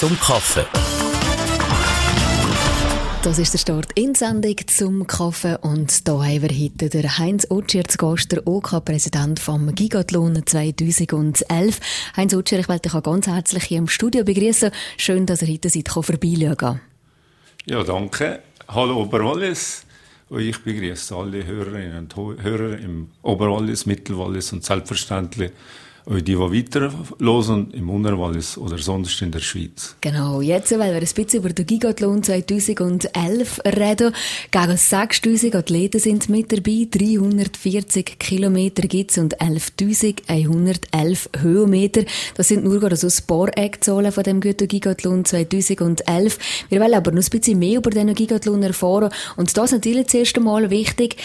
zum Kaffee. Das ist der Start in die Sendung zum Kaffee und da haben wir heute den Heinz Otschier zu Gast, der OK-Präsident vom Gigathlon 2011. Heinz Otschier, ich wollte dich auch ganz herzlich hier im Studio begrüßen. Schön, dass ihr heute seid, vorbeischauen. Ja, danke. Hallo Oberwallis. Und ich begrüße alle Hörerinnen und Hörer im Oberwallis, Mittelwallis und selbstverständlich und die weiter hören im Unterwallis oder sonst in der Schweiz. Genau, jetzt wollen wir ein bisschen über den Gigathlon 2011 reden. Gegen 6000 Athleten sind mit dabei, 340 Kilometer gibt's und 11.111 Höhenmeter. Das sind nur gerade so ein paar Eckzahlen von dem Gigathlon 2011. Wir wollen aber noch ein bisschen mehr über diesen Gigathlon erfahren. Und das ist natürlich das erste Mal wichtig.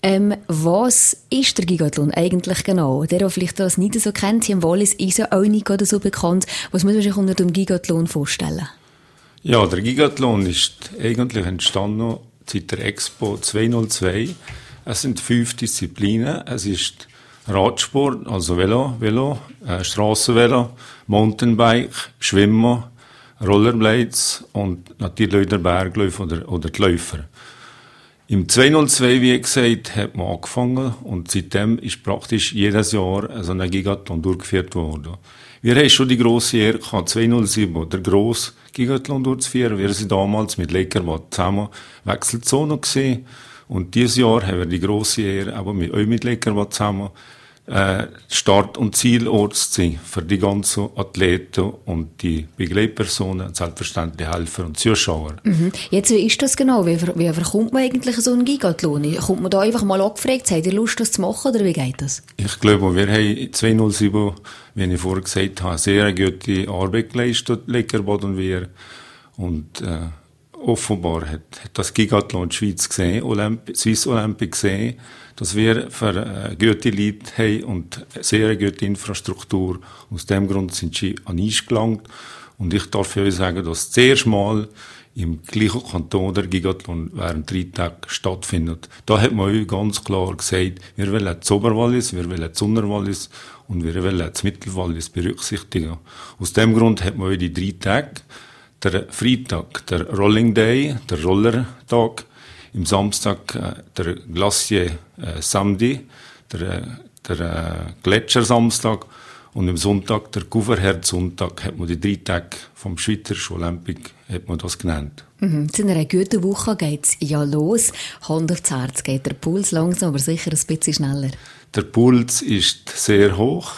Was ist der Gigathlon eigentlich genau? Der vielleicht das nicht so kennt, hier im Wallis ist ja auch nicht gerade so bekannt. Was muss man sich unter dem Gigathlon vorstellen? Ja, der Gigathlon ist eigentlich entstanden seit der Expo 202. Es sind 5 Disziplinen. Es ist Radsport, also Velo, Strassenvelo, Mountainbike, Schwimmen, Rollerblades und natürlich der Berglauf oder die Läufer. Im 202, wie gesagt, hat man angefangen und seitdem ist praktisch jedes Jahr so ein Gigathlon durchgeführt worden. Wir haben schon die grosse Ehre gehabt, 207, der grosse Gigathlon durchzuführen. Wir sind damals mit Leckerbad zusammen Wechselzone gesehen und dieses Jahr haben wir die grosse Ehre, aber mit Leckerbad zusammen Start- und Zielort zu sein für die ganzen Athleten und die Begleitpersonen, selbstverständlich Helfer und Zuschauer. Mhm. Jetzt, wie ist das genau? Wie verkommt man eigentlich so einen Gigathlon? Kommt man da einfach mal abgefragt? Habt ihr Lust, das zu machen oder wie geht das? Ich glaube, wir haben 207, wie ich vorher gesagt habe, sehr gute Arbeit geleistet, Leckerbad und wir. Und offenbar hat das Gigathlon die Schweiz gesehen, Swiss Olympic gesehen, dass wir für gute Leute haben und sehr gute Infrastruktur. Aus dem Grund sind sie an uns gelangt. Und ich darf euch sagen, dass das erste Mal im gleichen Kanton der Gigathlon während 3 Tagen stattfindet. Da hat man euch ganz klar gesagt, wir wollen das Oberwallis, wir wollen das Unterwallis und wir wollen das Mittelwallis berücksichtigen. Aus dem Grund hat man euch die 3 Tage, der Freitag, der Rolling Day, der Rollertag, im Samstag der Glacier Samedi, der Gletschersamstag und am Sonntag der Gouverherd-Sonntag hat man die 3 Tage vom Schweizerischen Olympic hat man das genannt. Mhm. In einer guten Woche geht's ja los. Hand aufs Herz, geht der Puls langsam, aber sicher ein bisschen schneller. Der Puls ist sehr hoch.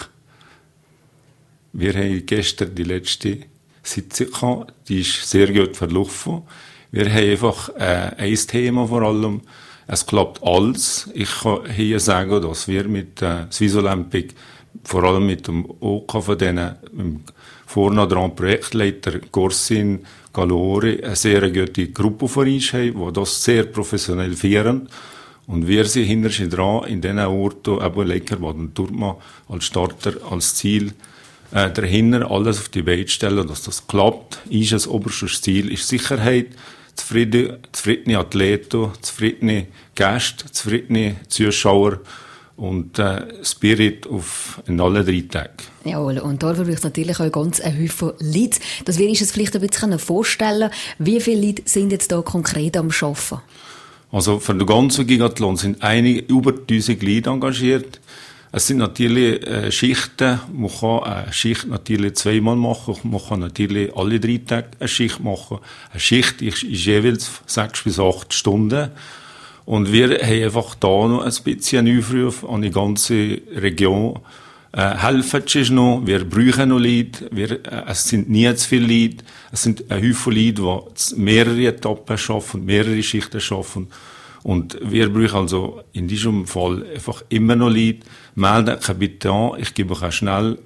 Wir haben gestern die letzte Sitzung gehabt, die ist sehr gut verlaufen. Wir haben einfach ein Thema vor allem. Es klappt alles. Ich kann hier sagen, dass wir mit Swiss Olympic, vor allem mit dem OK von denen, vorne dran Projektleiter Gorsin Galori, eine sehr gute Gruppe von uns haben, die das sehr professionell führen. Und wir sind hinterher dran, in diesen Orten, eben Leckerbad und Turma, als Starter, als Ziel, dahinter alles auf die Beine stellen, dass das klappt. Das oberste Ziel ist Sicherheit, zufriedene Athleten, zufriedene Gäste, zufriedene Zuschauer und Spirit in allen 3 Tagen. Jawohl, und da braucht es natürlich auch ganz einen Haufen Leute. Das will ich uns vielleicht ein bisschen vorstellen. Wie viele Leute sind jetzt da konkret am Arbeiten? Also für den ganzen Gigathlon sind über 1000 Leute engagiert. Es sind natürlich Schichten. Man kann eine Schicht natürlich 2-mal machen. Man kann natürlich alle 3 Tage eine Schicht machen. Eine Schicht ist jeweils 6 bis 8 Stunden. Und wir haben einfach da noch ein bisschen einen Aufruf an die ganze Region. Helfen uns noch. Wir brauchen noch Leute. Es sind nie zu viele Leute. Es sind ein Haufen Leute, die mehrere Etappen schaffen, mehrere Schichten schaffen. Und wir brauchen also in diesem Fall einfach immer noch Leute. Melden euch bitte an. Ich gebe euch auch schnell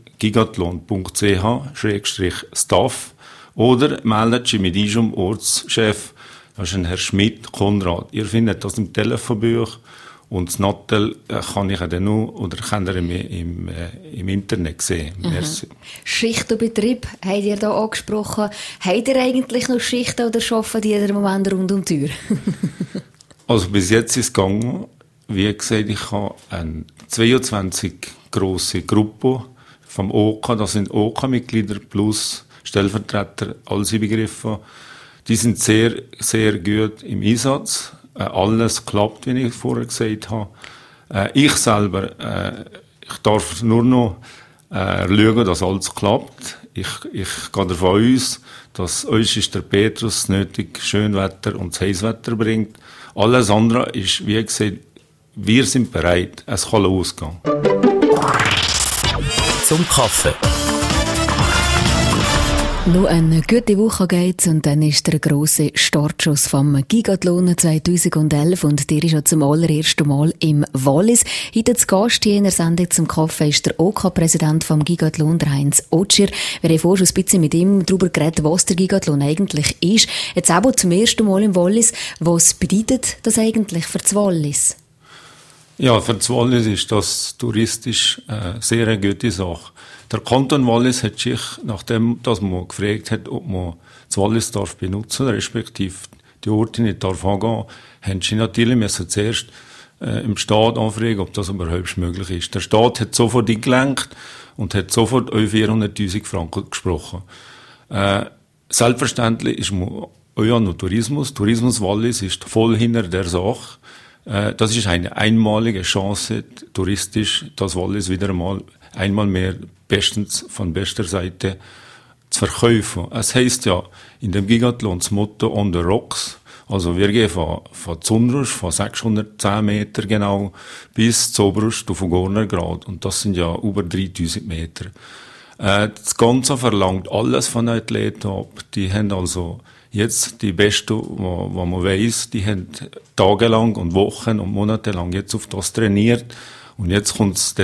gigathlon.ch/staff oder meldet euch mit diesem Ortschef. Das ist ein Herr Schmidt, Konrad. Ihr findet das im Telefonbuch. Und das Nattel kann ich dann nur, oder könnt ihr im Internet sehen. Merci. Schicht und Betrieb, habt ihr da angesprochen. Habt ihr eigentlich noch Schichten oder arbeiten die im Moment rund um die Tür? Also bis jetzt ist es gegangen. Wie gesagt, ich habe eine 22 grosse Gruppe vom OK. Das sind OK-Mitglieder plus Stellvertreter, alles begriffen. Die sind sehr, sehr gut im Einsatz. Alles klappt, wie ich vorher gesagt habe. Ich selber, ich darf nur noch schauen, dass alles klappt. Ich gehe davon aus, dass uns ist der Petrus nötig Schönwetter und Heißwetter bringt. Alles andere ist, wie gesagt, wir sind bereit. Es kann losgehen. Zum Kaffee. Noch eine gute Woche geht's und dann ist der grosse Startschuss vom Gigathlon 2011 und der ist ja zum allerersten Mal im Wallis. Heute zu Gast hier in der Sendung zum Kaffee ist der OK-Präsident vom Gigathlon, der Heinz Otschier. Wir haben vorhin schon ein bisschen mit ihm darüber geredet, was der Gigathlon eigentlich ist. Jetzt aber zum ersten Mal im Wallis. Was bedeutet das eigentlich für das Wallis? Ja, für das Wallis ist das touristisch sehr eine gute Sache. Der Kanton Wallis hat sich, nachdem dass man gefragt hat, ob man das Wallis darf benutzen, respektive die Orte nicht darf angehen, haben sie natürlich müssen zuerst im Staat anfragen, ob das überhaupt möglich ist. Der Staat hat sofort eingelenkt und hat sofort über 400'000 Franken gesprochen. Selbstverständlich ist man auch noch Tourismus. Tourismus Wallis ist voll hinter der Sache. Das ist eine einmalige Chance, touristisch das Wallis wieder einmal mehr bestens von bester Seite zu verkaufen. Es heisst ja in dem Gigathlon das Motto On the Rocks. Also wir gehen von Zunrusch, von 610 Meter genau, bis zu Oberst auf Gornergrad. Und das sind ja über 3000 Meter. Das Ganze verlangt alles von Athleten ab. Die haben also jetzt die Besten, wo man weiss, die haben tagelang und Wochen und monatelang jetzt auf das trainiert. Und jetzt kommt es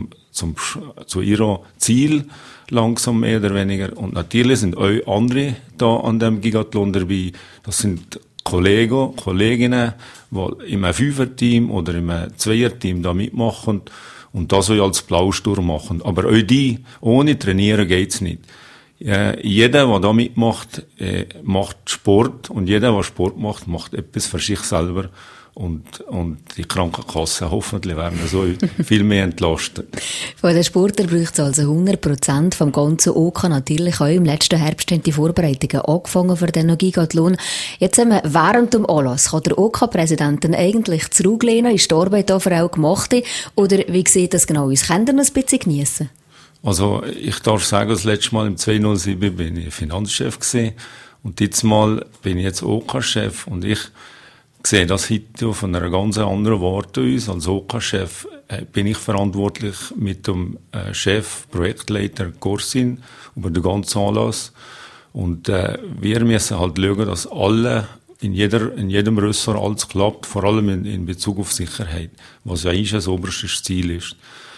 zu ihrem Ziel, langsam mehr oder weniger. Und natürlich sind auch andere da an dem Gigathlon dabei. Das sind Kollegen, Kolleginnen, die im Fünfer-Team oder im Zweier-Team da mitmachen und das auch als Blausturm machen. Aber auch die, ohne Trainieren geht's nicht. Jeder, der da mitmacht, macht Sport und jeder, der Sport macht, macht etwas für sich selber. Und die Krankenkassen hoffentlich werden so viel mehr entlastet. Von den Sportlern braucht es also 100% vom ganzen OK. Natürlich auch im letzten Herbst haben die Vorbereitungen angefangen für den Gigathlon. Jetzt haben wir während dem Anlass, kann der OK-Präsident eigentlich zurücklehnen? Ist die Arbeit dafür auch gemacht? Oder wie sieht das genau aus? Können wir ein bisschen geniessen? Also ich darf sagen, das letzte Mal im 2007 bin ich Finanzchef gewesen. Und dieses Mal bin ich jetzt OK-Chef und ich sehe das heute von einer ganz anderen Warte aus. Als OK-Chef bin ich verantwortlich mit dem Chef, Projektleiter Corsin über den ganzen Anlass. Und wir müssen halt schauen, dass alle in jedem Ressort alles klappt, vor allem in Bezug auf Sicherheit, was ja eigentlich das oberste Ziel ist.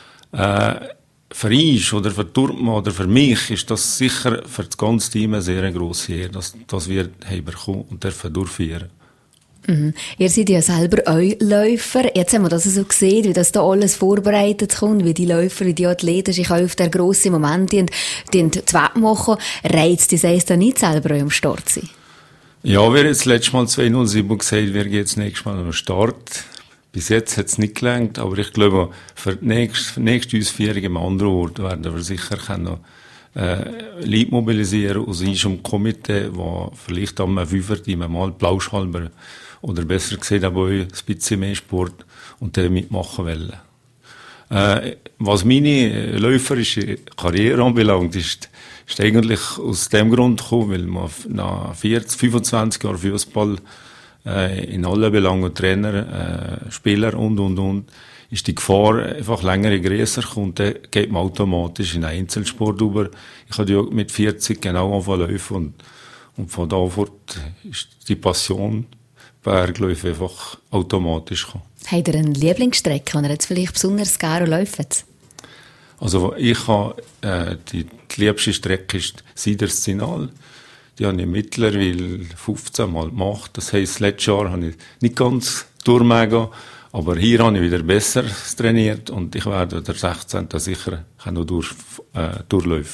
Für uns oder für Turma oder für mich ist das sicher für das ganze Team eine sehr grosse Ehre, dass wir bekommen und dürfen durchführen. Mhm. Ihr seid ja selber auch Läufer. Jetzt haben wir das so gesehen, wie das da alles vorbereitet kommt, wie die Läufer, wie die Athleten sich auch auf den grossen Moment die Wett machen. Reizt das heisst dann nicht selber auch am Start sein? Ja, wir haben jetzt letztes Mal 2007 gesagt, wir gehen jetzt nächstes Mal am Start. Bis jetzt hat es nicht gelangt, aber ich glaube, für die nächste Ausführung am anderen Ort werden wir sicher können Leute mobilisieren aus unserem Komitee, die vielleicht am Fünfer-Team mal Plauschhalber oder besser gesagt aber ein bisschen mehr Sport und dann mitmachen wollen. Was meine läuferische Karriere anbelangt, ist eigentlich aus dem Grund gekommen, weil man nach 25 Jahren Fußball in allen Belangen Trainer, Spieler und ist die Gefahr einfach länger grösser und dann geht man automatisch in Einzelsport über. Ich hatte ja mit 40 genau angefangen zu laufen und von da fort ist die Passion Bergläufe einfach automatisch gekommen. Habt ihr eine Lieblingsstrecke, die ihr jetzt vielleicht besonders gerne läuft? Also ich habe die liebste Strecke ist Siederszinal. Die habe ich mittlerweile 15 Mal gemacht. Das heisst, letztes Jahr habe ich nicht ganz durchgehen, aber hier habe ich wieder besser trainiert und ich werde der 16. sicher noch durchlaufen.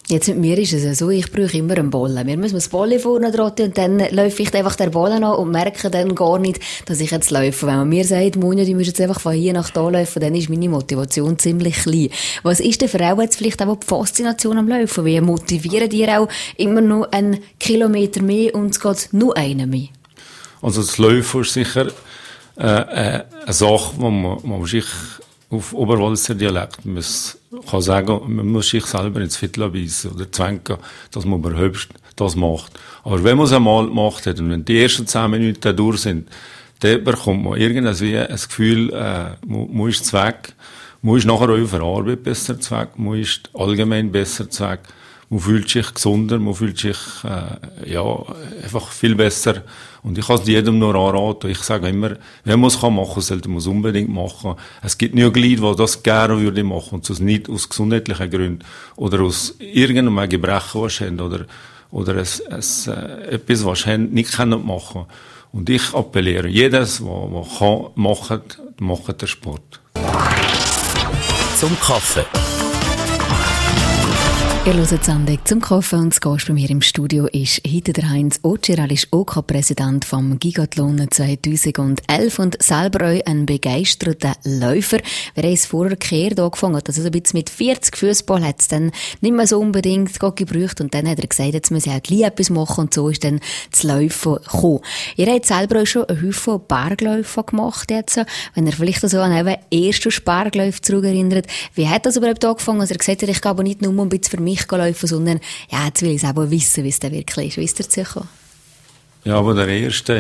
Jetzt mit mir ist es ja so, ich brauche immer einen Ball. Mir muss man das Ball vorne trotten und dann läufe ich einfach den Ball an und merke dann gar nicht, dass ich jetzt laufe. Wenn man mir sagt, Monja, du musst jetzt einfach von hier nach da laufen, dann ist meine Motivation ziemlich klein. Was ist denn für auch jetzt vielleicht auch die Faszination am Laufen? Wie motivieren die auch immer noch einen Kilometer mehr und es geht nur einen mehr? Also das Laufen ist sicher eine Sache, wo man sich auf Oberwalser Dialekt kann sagen, man muss sich selber ins Viertel beißen oder zwängen, dass man überhaupt das macht. Aber wenn man es einmal gemacht hat und wenn die ersten 10 Minuten durch sind, dann bekommt man irgendwie ein Gefühl, man ist weg, man ist nachher auch auf der Arbeit besser weg, man ist allgemein besser weg, man fühlt sich gesunder, man fühlt sich einfach viel besser. Und ich kann es jedem nur anraten. Ich sage immer, wenn man es machen kann, sollte man es unbedingt machen. Es gibt nicht Leute, die das gerne würde machen, und das nicht aus gesundheitlichen Gründen oder aus irgendeinem Gebrechen, was sie haben, oder etwas, was sie haben, nicht machen können. Und ich appelliere, jedes, was kann, macht den Sport. Zum Kaffee. Ihr hört die Sendung «Zum Kaffee» und das Gast bei mir im Studio ist heute der Heinz Otscher. Er ist OK-Präsident vom Gigathlon 2011 und selber auch ein begeisterter Läufer. Wir haben es vorher gekehrt angefangen, also ein bisschen mit 40 Fußball hat es dann nicht mehr so unbedingt gebraucht und dann hat er gesagt, jetzt muss ich auch gleich etwas machen und so ist dann das Laufen gekommen. Ihr habt selber auch schon einen Haufen Bergläufe gemacht jetzt, wenn ihr vielleicht so an einen ersten Berglauf zurückerinnert. Wie hat das überhaupt angefangen? Also er gesagt hat, ich gehe aber nicht nur ein bisschen für mich laufen, sondern ja, jetzt will ich es aber wissen, wie es denn wirklich ist. Wie ist der dazu gekommen? Ja, aber der erste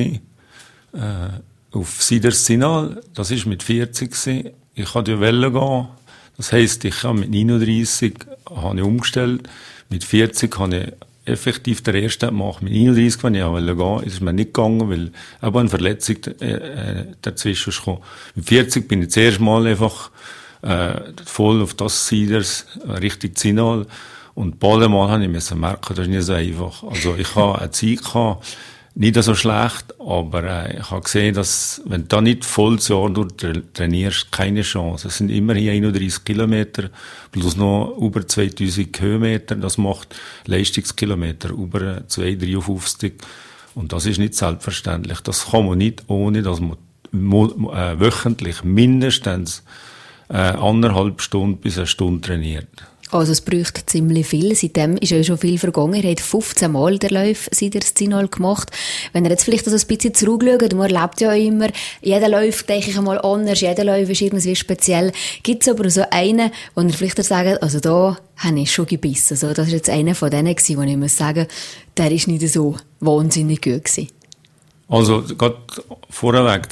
war auf Sidersinal. Das war mit 40 gewesen. Ich wollte ja gehen. Das heisst, ich habe mit 39 umgestellt. Mit 40 habe ich effektiv den ersten gemacht. Mit 39, wenn ich gehen wollte, ist es mir nicht gegangen, weil aber eine Verletzung dazwischen ist gekommen. Mit 40 bin ich das erste Mal einfach voll auf das Siders, Richtung Zinal. Und bald mal habe ich merken, das ist nicht so einfach. Also ich habe eine Zeit gehabt, nicht so schlecht, aber ich habe gesehen, dass, wenn du da nicht volles Jahr durch trainierst, keine Chance. Es sind immer hier 31 Kilometer, plus noch über 2000 Höhenmeter. Das macht Leistungskilometer über 253. Und das ist nicht selbstverständlich. Das kann man nicht, ohne dass man wöchentlich mindestens 1,5 Stunden bis 1 Stunde trainiert. Also es bräuchte ziemlich viel. Seitdem ist ja schon viel vergangen. Er hat 15 Mal den Lauf seit er das Zinal gemacht. Wenn er jetzt vielleicht also ein bisschen zurückschaut, man erlebt ja immer, jeder Lauf, denke ich einmal, anders, jeder Lauf ist irgendwie speziell. Gibt es aber so einen, wo er vielleicht sagt, also da habe ich schon gebissen. Also das war jetzt einer von denen gewesen, wo ich muss sagen, der ist nicht so wahnsinnig gut gewesen. Also, gerade vorweg,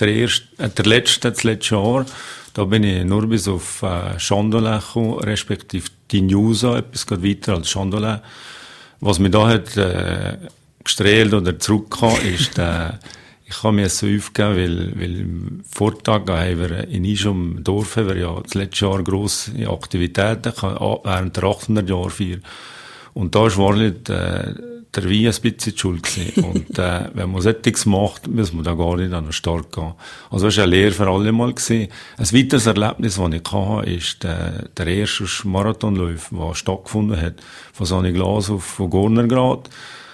das letzte Jahr, da bin ich nur bis auf Chandolin gekommen, respektive die Dinusa, etwas geht weiter als Chandolin. Was mir da hat gestrahlt oder zurückgekommen ist, ich habe mir so aufgegeben, weil am Vortag haben wir in Ischum Dorf haben wir ja das letzte Jahr grosse Aktivitäten während der 800 Jahre feiern. Und da ist wahrlich der Wein ein bisschen die Schuld gewesen. Und wenn man solches macht, muss man da gar nicht an den Start gehen. Also das war eine Lehre für alle mal gewesen. Ein weiteres Erlebnis, das ich hatte, ist der erste Marathonlauf, der stattgefunden hat, von Sonny Glas auf Gornergrad.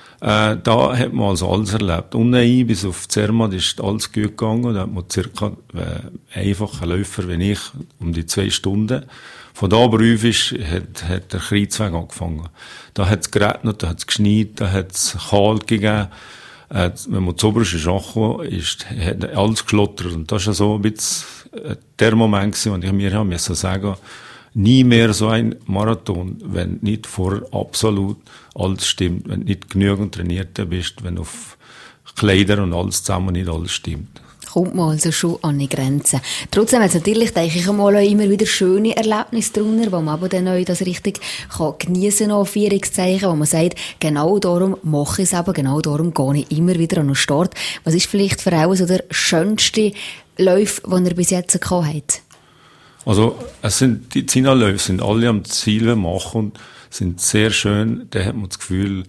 Da hat man also alles erlebt. Unten bis auf Zermatt ist alles gut gegangen. Da hat man circa einfache Läufer wie ich um die 2 Stunden. Von da aber hat der Kreuzweg angefangen. Da hat es geregnet, da hat es geschneit, da hat es kalt gegeben. Wenn man zu oberste Schach ist, hat alles geschlottert. Und das war so ein bisschen der Moment gewesen, wo ich mir haben müssen sagen, nie mehr so ein Marathon, wenn nicht vor absolut alles stimmt, wenn du nicht genügend trainiert bist, wenn auf Kleider und alles zusammen nicht alles stimmt. Kommt man also schon an die Grenzen. Trotzdem hat es natürlich, denke ich einmal, auch immer wieder schöne Erlebnisse drunter, wo man aber dann auch das richtig geniessen kann, Anführungszeichen, wo man sagt, genau darum mache ich es eben, genau darum gehe ich immer wieder an den Start. Was ist vielleicht für auch so der schönste Lauf, den ihr bis jetzt gehabt habt? Also, die Zinalläufe sind alle am Ziel machen und sind sehr schön. Da hat man das Gefühl,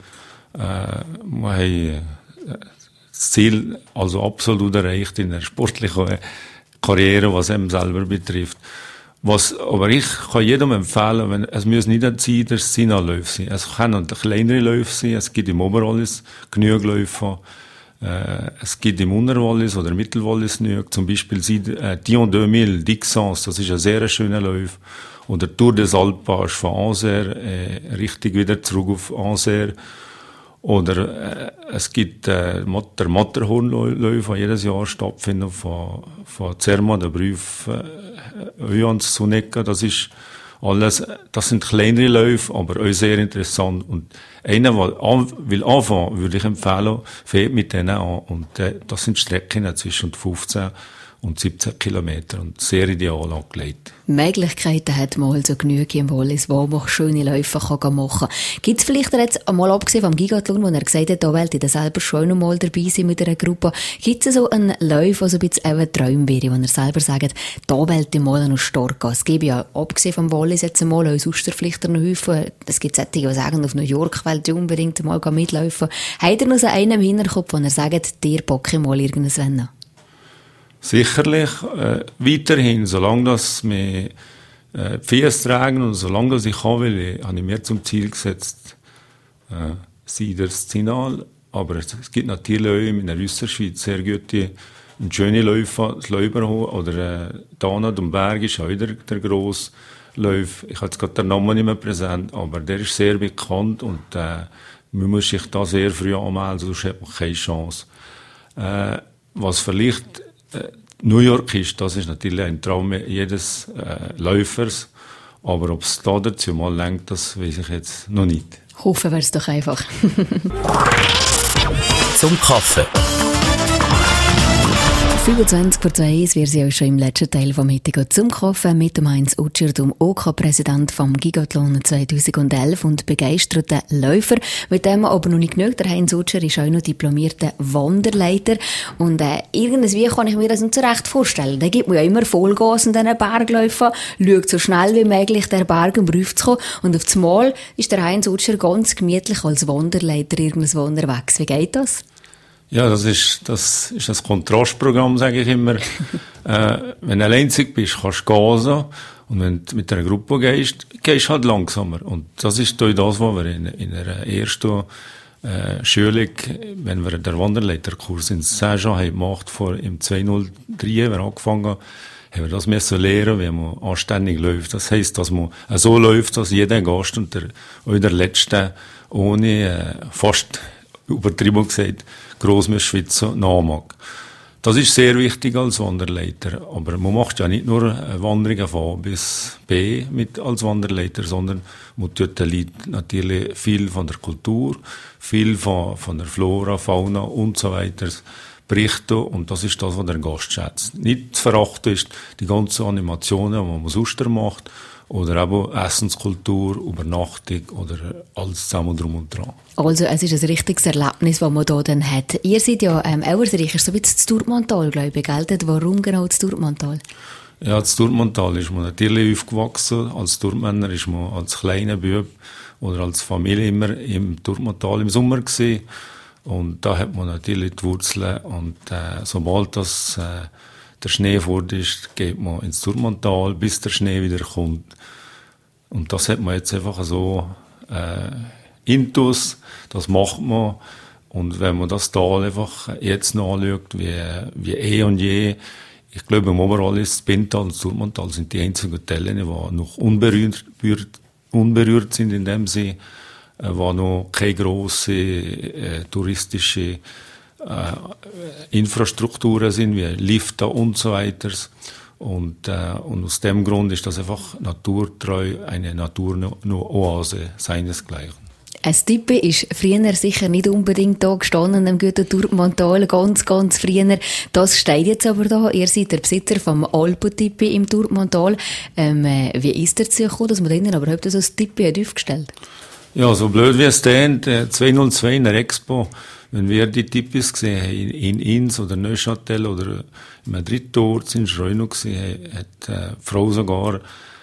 man hat das Ziel also absolut erreicht in der sportlichen Karriere, was einem selber betrifft. Aber ich kann jedem empfehlen, es müssen nicht der Signalläufe sein. Es können auch kleinere Läufe sein. Es gibt im Oberwallis genügend Läufe. Es gibt im Unterwallis oder Mittelwallis genügend. Zum Beispiel Dion 2000, Dixence, das ist ein sehr schöner Lauf. Oder Tour des Alpages von Anser, richtig wieder zurück auf Anser. Oder es gibt der Matterhornlauf, der jedes Jahr stattfindet, von Zermatt, der Brüf, Öjans zu Neckar. Das ist alles, das sind kleinere Läufe, aber auch sehr interessant. Und einer, der will anfangen, würde ich empfehlen, fährt mit denen an. Und das sind Strecken zwischen 15 und 17 Kilometer und sehr ideal angelegt. Möglichkeiten hat man also genügend im Wallis, wo man schöne Läufe machen kann. Gibt es vielleicht jetzt einmal, abgesehen vom Gigathlon, wo er gesagt hat, da wollte ich selber schon noch mal dabei sein mit einer Gruppe, gibt es so einen Lauf, der so ein bisschen ein Traum wäre, wo er selber sagt, da wollte ich mal noch stark gehen. Es gibt ja, abgesehen vom Wallis, jetzt einmal auch sonst vielleicht noch Häufen. Es gibt solche, die sagen, auf New York wollte ich unbedingt mal mitlaufen. Hat er noch so einen im Hinterkopf, wo er sagt, dir packe ich mal irgendwas an? Sicherlich, weiterhin, solange das mir die Füße tragen und solange das ich kann, habe ich mir zum Ziel gesetzt, sei das Signal. Aber es gibt natürlich auch in der Österschweiz sehr gute und schöne Läufe, das Läuberhof oder Danat und Berg ist auch der grosse Lauf. Ich habe jetzt gerade den Namen nicht mehr präsent, aber der ist sehr bekannt und man muss sich da sehr früh anmelden, sonst hat man keine Chance. Was vielleicht New York ist, das ist natürlich ein Traum jedes Läufers. Aber ob es da dazu mal lenkt, das weiß ich jetzt noch nicht. Hoffen wir es doch einfach. Zum Kaffee. 25:1, wir sind auch schon im letzten Teil vom Mittag zum Kaffee mit dem Heinz Utscher, dem OK-Präsident vom Gigathlon 2011 und begeisterten Läufer. Mit dem aber noch nicht genug. Der Heinz Utscher ist auch noch diplomierter Wanderleiter. Und irgendwie kann ich mir das nicht so recht vorstellen. Da gibt man ja immer Vollgas in diesen Bergläufen, schaut so schnell wie möglich den Berg im Beruf zu kommen. Und auf das Mal ist der Heinz Utscher ganz gemütlich als Wanderleiter irgendwo unterwegs. Wie geht das? Ja, das ist das Kontrastprogramm, sage ich immer. Wenn du alleinzig bist, kannst du gasen. Und wenn du mit einer Gruppe gehst du halt langsamer. Und das ist das, was wir in der ersten Schulung, wenn wir den Wanderleiterkurs in Saint-Jean gemacht haben, im 203, wir angefangen haben wir das müssen lernen, wie man anständig läuft. Das heisst, dass man so läuft, dass jeder Gast und der Letzte ohne fast übertrieben gesagt, gross mit Schweizer nachmachen. Das ist sehr wichtig als Wanderleiter. Aber man macht ja nicht nur Wanderungen von A bis B als Wanderleiter, sondern man tut den Leuten natürlich viel von der Kultur, viel von der Flora, Fauna und so weiter berichten. Und das ist das, was der Gast schätzt. Nicht zu verachten ist die ganzen Animationen, die man sonst macht, oder eben Essenskultur, Übernachtung oder alles zusammen drum und dran. Also es ist ein richtiges Erlebnis, das man hier dann hat. Ihr seid ja, Elversreich ist so ein bisschen das Turtmantal, glaube ich, gell? Warum genau das Turtmantal? Ja, das Turtmantal ist man natürlich aufgewachsen. Als Turtmänner ist man als kleiner Bub oder als Familie immer im Turtmantal im Sommer gewesen. Und da hat man natürlich die Wurzeln. Und sobald das der Schnee fort ist, geht man ins Turtmantal, bis der Schnee wieder kommt. Und das hat man jetzt einfach so intus, das macht man. Und wenn man das Tal einfach jetzt noch anschaut, wie und je, ich glaube, im Oberallis, das Bintal und das Turtmantal sind die einzigen Täler, die noch unberührt sind in dem See, wo noch keine grosse touristische Infrastrukturen sind, wie Lifte und so weiter. Und aus dem Grund ist das einfach naturtreu, eine Naturoase seinesgleichen. Ein Tipi ist früher sicher nicht unbedingt da gestanden, am guten Turtmantal, ganz, ganz früher. Das steht jetzt aber da. Ihr seid der Besitzer vom Alpen-Tipi im Turtmantal. Wie ist der dazu gekommen, dass man denen aber überhaupt so ein Tipi hat aufgestellt? Ja, so blöd wie es klingt, 202 in der Expo, wenn wir die Tipis gesehen haben, in Inns oder Neuchâtel oder in Madrid dort sind schon noch gesehen, hat die Frau sogar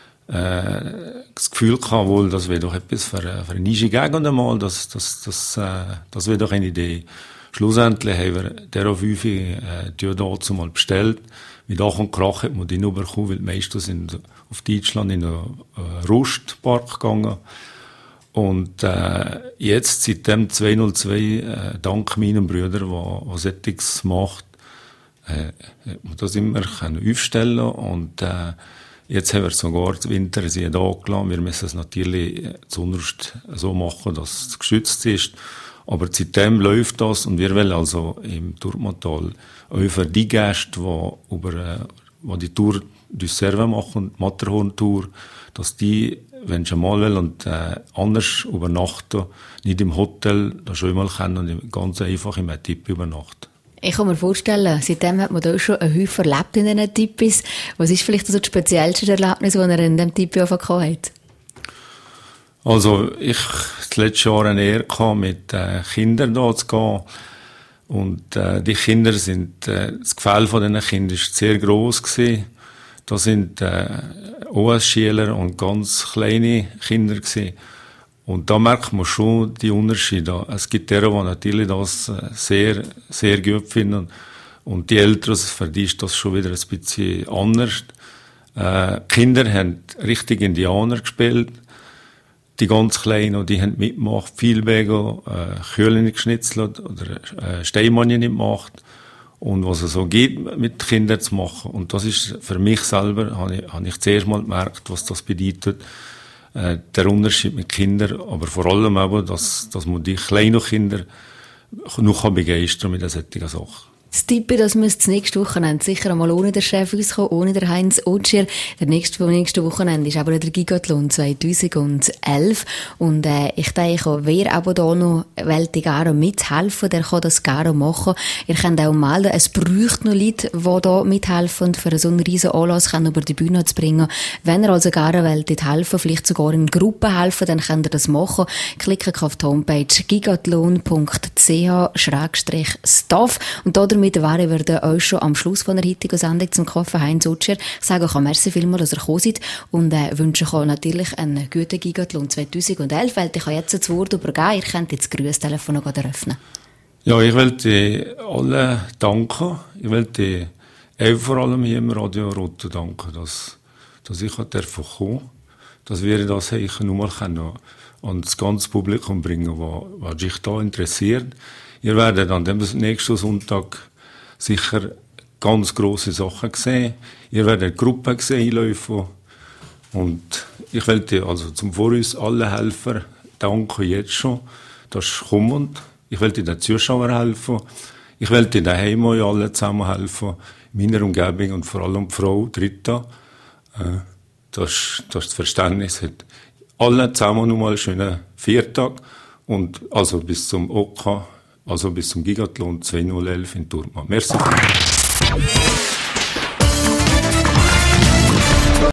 das Gefühl gehabt, wohl, das wäre doch etwas für eine Nische Gegend einmal, das wäre doch eine Idee. Schlussendlich haben wir der auf 5 dazu mal bestellt, mit Ach und Krach hat man die nur bekommen, weil die meisten sind auf Deutschland in einen Rustpark gegangen. Und jetzt, seit dem 202, dank meinen Brüdern, die Sättiges macht, hat man das immer aufstellen können. Und jetzt haben wir sogar den Winter sie angelassen. Wir müssen es natürlich zuunterst so machen, dass es geschützt ist. Aber seitdem läuft das und wir wollen also im Turmatal auch für die Gäste, die die Tour du Serve machen, die Matterhorn-Tour, dass die, wenn sie mal wollen und anders übernachten, nicht im Hotel, das schon mal können und ganz einfach im Tipi übernachten. Ich kann mir vorstellen, seitdem hat man da schon einen Häufer erlebt in diesen Tipis. Was ist vielleicht so das speziellste Erlebnis, das ihr in diesem Tipi gehabt habt? Also, ich das letzte Jahr eine Ehre mit Kindern da zu gehen. Und die Kinder sind, das Gefälle von diesen Kindern war sehr gross gewesen. Da sind OS-Schüler und ganz kleine Kinder gewesen. Und da merkt man schon die Unterschiede. Es gibt die natürlich das sehr, sehr gut finden. Und die Eltern, für die ist das schon wieder ein bisschen anders. Kinder haben richtig Indianer gespielt. Die ganz Kleinen, die haben mitgemacht, Vielbego, Kühlen geschnitzelt oder Steinmannchen gemacht. Und was es so geht, mit Kindern zu machen. Und das ist für mich selber, habe ich zuerst mal gemerkt, was das bedeutet. Der Unterschied mit Kindern, aber vor allem auch, dass man die kleinen Kinder noch begeistern mit solchen Sachen. Das Tippe, das müsste nächste Wochenende sicher einmal ohne den Chef rauskommen, ohne den Heinz Otschier. Der nächste Wochenende ist aber der Gigathlon 2011. Und ich denke, wer aber da noch gerne mithelfen, der kann das gerne machen. Ihr könnt auch melden, es braucht noch Leute, die da mithelfen, für so einen riesen Anlass über die Bühne zu bringen. Wenn ihr also gerne wollt helfen, vielleicht sogar in Gruppen helfen, dann könnt ihr das machen. Klickt auf die Homepage gigathlon.ch/staff und damit wären wir dann auch schon am Schluss von der heutigen Sendung zum Kaffee Heinz Otschier. Ich sage euch merci vielmals, dass ihr gekommen seid und wünsche euch natürlich einen guten Gigathlon 2011, weil ich jetzt das Wort übergeben. Ihr könnt jetzt das Grüßtelefon noch eröffnen. Ja, ich wollte allen danken. Ich wollte vor allem hier im Radio Rote danken, dass ich kommen durfte, dass wir das nur mal an das ganze Publikum bringen, was sich da interessiert. Ihr werdet an dem nächsten Sonntag sicher ganz grosse Sachen sehen. Ihr werdet Gruppen einlaufen. Und ich wollte also zum Voraus allen Helfer danken jetzt schon. Das ist kommend. Ich wollte den Zuschauern helfen. Ich wollte daheim euch alle zusammen helfen. Meiner Umgebung und vor allem die Frau, Rita. Das Verständnis hat. Alle zusammen nochmal einen schönen Viertag. Und also bis zum OK. Also bis zum Gigathlon 2011 in Turma. Merci.